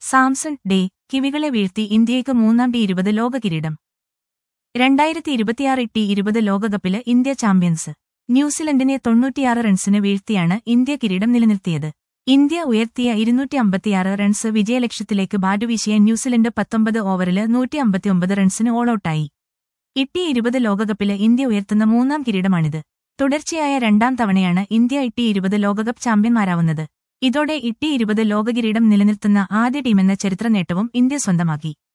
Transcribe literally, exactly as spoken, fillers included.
Samson day കിവികളെ വീഴ്ത്തി ഇന്ത്യയ്ക്ക് മൂന്നാം ടി ഇരുപത് ലോക കിരീടം. രണ്ടായിരത്തി ഇരുപത്തിയാറ് ടി ഇരുപത് ലോകകപ്പില് ഇന്ത്യ ചാമ്പ്യൻസ്. ന്യൂസിലൻഡിനെ തൊണ്ണൂറ്റിയാറ് റൺസിന് വീഴ്ത്തിയാണ് ഇന്ത്യ കിരീടം നിലനിർത്തിയത്. ഇന്ത്യ ഉയർത്തിയ ഇരുന്നൂറ്റി അമ്പത്തിയാറ് റൺസ് വിജയലക്ഷ്യത്തിലേക്ക് ബാറ്റുവീശിയ ന്യൂസിലൻഡ് പത്തൊമ്പത് ഓവറില് നൂറ്റി അമ്പത്തിയൊമ്പത് റൺസിന് ഓളൌട്ടായി. ടി ഇരുപത് ലോകകപ്പില് ഇന്ത്യ ഉയർത്തുന്ന മൂന്നാം കിരീടമാണിത്. തുടർച്ചയായ രണ്ടാം തവണയാണ് ഇന്ത്യ ടി ഇരുപത് ലോകകപ്പ് ചാമ്പ്യന്മാരാവുന്നത്. ഇതോടെ ടി ഇരുപത് ലോകകിരീടം നിലനിർത്തുന്ന ആദ്യ ടീമെന്ന ചരിത്ര നേട്ടവും ഇന്ത്യ സ്വന്തമാക്കി.